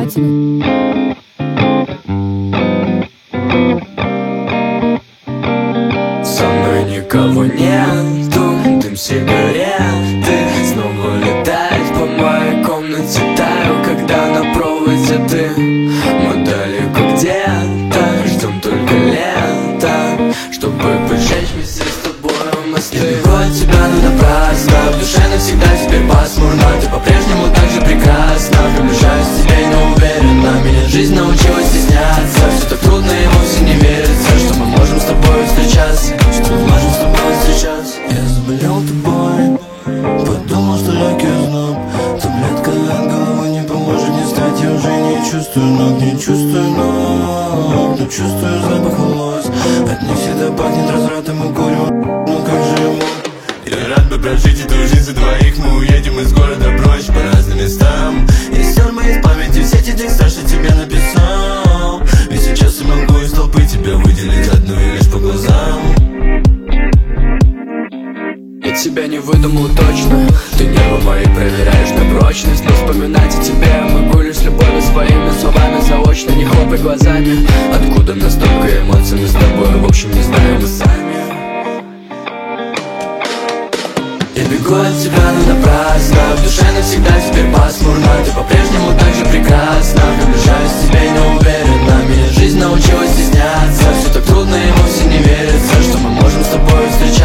Катиной. Со мной никого нету, дым сигареты снова летает по моей комнате. Таю, когда на проводе ты. Мы далеко где-то, ждем только лета, чтобы поджечь вместе с тобой мосты. Я бегу от тебя, но напрасно, в душе навсегда теперь пасмурно. Ты по-прежнему так же прекрасна, приближаюсь к тебе неуверенно. Меня жизнь научила стесняться, все так трудно и вовсе не верится, что мы можем с тобой встречаться, что мы можем с тобой встречаться. Я заболел тобой, подумал, что легкий озноб. Таблетка от головы не поможет не стать. Я уже не чувствую ног, не чувствую ног, но чувствую запах волос. От них всегда пахнет развратом и курю. Ну как же я мог? Я рад бы прожить эту жизнь за двоих. Мы уедем из города прочь по разным местам. Я стер мои из памяти все те текста, что тебе написал. Ведь сейчас я могу из толпы тебя выделить одну и лишь по глазам. Я тебя не выдумал точно, ты нервы мои проверяешь на прочность. Но вспоминать о тебе я могу лишь любовью своими словами заочно. Не хлопай глазами, откуда настолько эмоций. Мы с тобой в общем не знаем мы сами. Я бегу от тебя, но напрасно, в душе навсегда теперь пасмурно. Ты по-прежнему так же прекрасна, приближаюсь к тебе неуверенно. Меня жизнь научила стесняться, все так трудно и вовсе не верится, что мы можем с тобой встречаться.